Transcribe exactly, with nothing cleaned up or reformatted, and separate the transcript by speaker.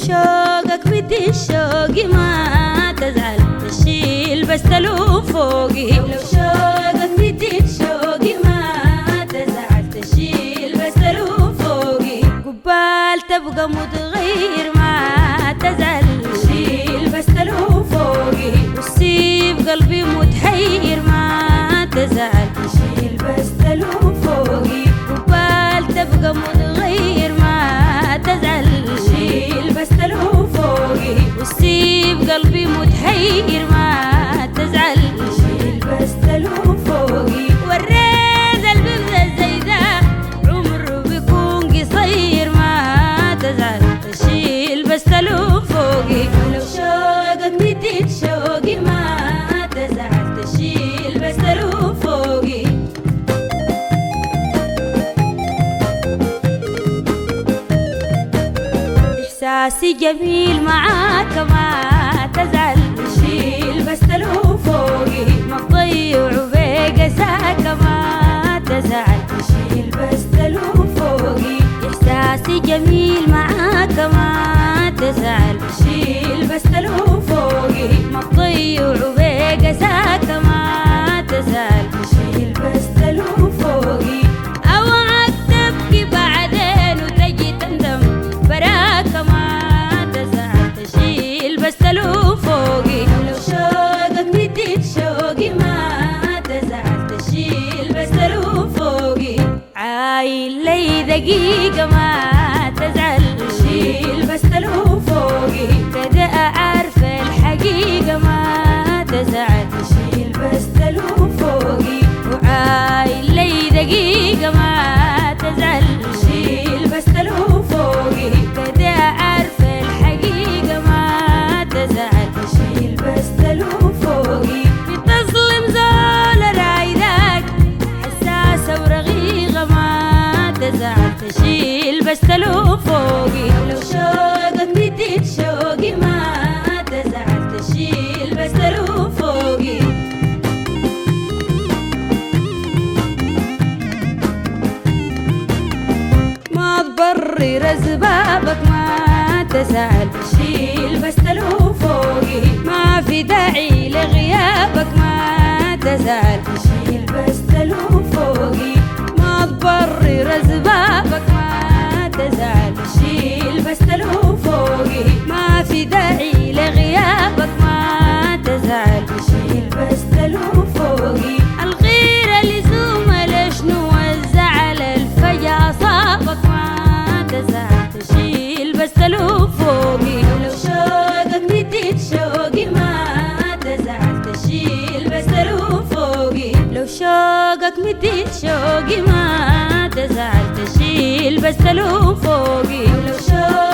Speaker 1: شوقك بدي شوقي ما تزعل تشيل بس تلوم فوقي. لو شوقك بدي شوقي ما تزعل تشيل بس تلوم فوقي. قبال تبقى متغير ما تزعل تشيل بس تلوم فوقي. وسيب قلبي متحير ما تزعل تشيل بس تلوم فوقي. قبال تبقى متغير ما تزعل تشيل بس تلوم فوقي. وسيب قلبي متحير ما تزعل تشيل بس تلوم فوقي. وريت الببذة زي ذا عمره بيكون قصير ما تزعل تشيل بس تلوم فوقي. لو شوقك مديت شوقي ما تزعل تشيل بس تلوم فوقي. إحساسي جميل معاك ما تزعل تشيل بس تلوم فوقي. ما تضيع بقساك ما تزعل تشيل بس تلوم فوقي. إحساسي جميل معاك ما تزعل تشيل بس تلوم فوقي. ما تضيع بقساك ما تزعل تشيل بس تلوم فوقي. أوعك تبكي بعدين وتجي تندم براك ما تزعل تشيل بس تلوم فوقي. لو شوقك مديت شوقي ما تزعل تشيل بس تلوم فوقي. عايل لي دقيقة ما تزعل تشيل بس تلوم فوقي. كده أعرف الحقيقة ما تزعل تشيل بس تلوم فوقي. وعايل لي دقيقة ما تزعل تشيل بس تلوم فوقي. كده أعرف الحقيقة ما تزعل تشيل بس تلوم فوقي. بتظلم زول رايدك حساسة ورغيغة ما تزعل تشيل بس تلوم فوقي. لو شوقك مديت شوقي ما تزعل تشيل بس تلوم فوقي. ما تبرر أسبابك ما تزعل تشيل بس تلوم فوقي. ما في داعي لغيابك ما تزعل تشيل بس تلوم فوقي. ما تبرر أسبابك ما تزعل تشيل بس تلوم فوقي. ما في داعي لغيابك ما تزعل تشيل بس تلوم فوقي. الغيرة لزومة لشنو والزعل الفجأة صابك ما تزعل تشيل بس تلوم فوقي. لو شوقك مديت شوقي ما تزعل تشيل بس تلوم فوقي. لو شوقك مديت شوقي ما تزعل تشيل بس تلوم فوقي. لو شوقك